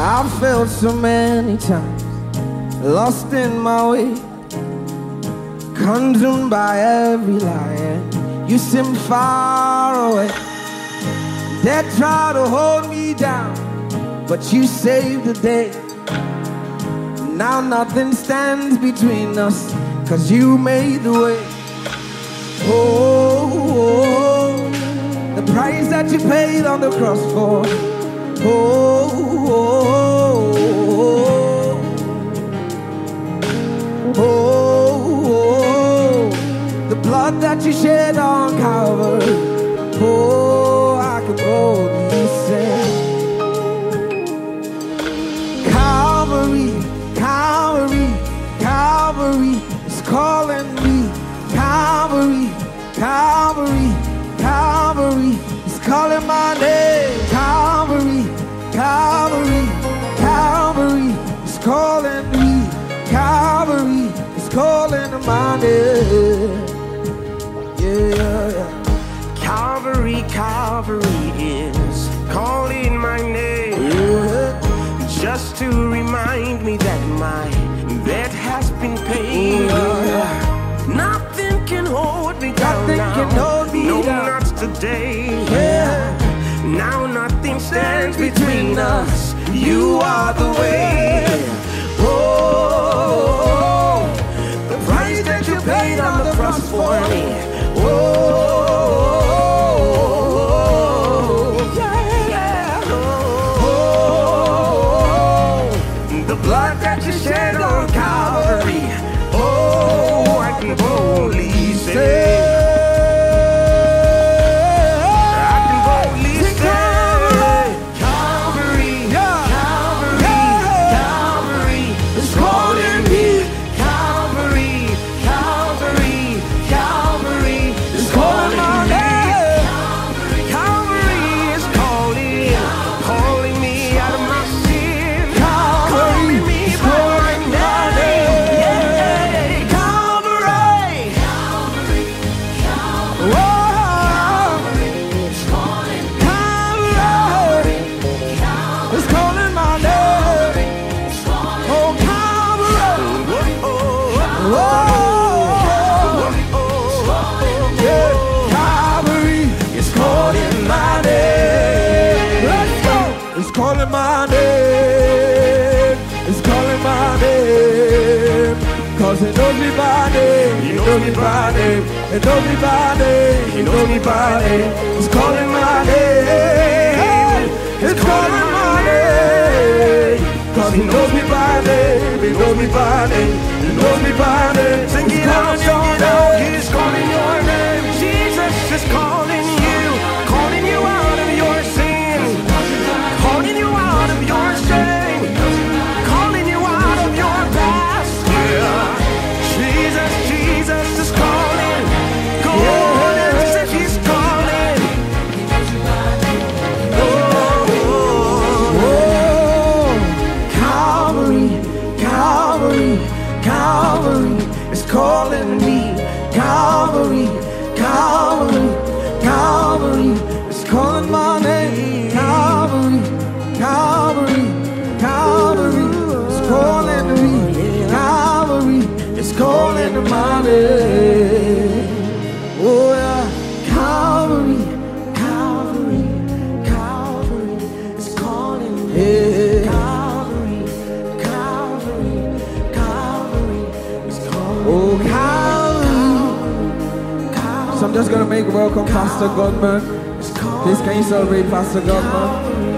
I've failed so many times, lost in my way, consumed by every lie, and you seem far away. They try to hold me down, but you saved the day. Now nothing stands between us, 'cause you made the way. Oh, the price that you paid on the cross for. The blood that you shed on Calvary. I can boldly say, Calvary, Calvary, Calvary is calling me. Calvary, Calvary, Calvary is calling my name. Calvary, Calvary, Calvary is calling me. Calvary is calling my name. Yeah. Calvary, Calvary is calling my name. Yeah. Just to remind me that my debt has been paid. Nothing can hold me down. Nothing can hold me no, down. not today. Yeah. Now nothing stands between us. You are the way. Oh, the price that you paid on the cross for me. Oh, yeah. Oh, the blood that you shed on Calvary. Oh, I can boldly say. Calling my name, it's calling my name, 'cause it knows me by name, it knows me by name, it knows me by name, it knows me by name. It's calling my name, it's calling my name, 'cause it knows me by name, it knows me by name, it knows me by name. Sing it out, sing it out, he's calling your name. Jesus is calling you out of your sin, calling you out of your shame, calling you out of your past. Yeah. Jesus is calling. Go on and say he's calling. Calvary, Calvary, Calvary is calling me. Calvary, Calvary, Calvary is calling my name. Calvary, Calvary, Calvary is calling me. Calvary is calling my name. Oh yeah, Calvary, Calvary, Calvary is calling me. Calvary, Calvary, Calvary is calling. Oh Calvary, Calvary. So I'm just gonna make welcome Pastor Godman. Please can you celebrate Pastor Godman?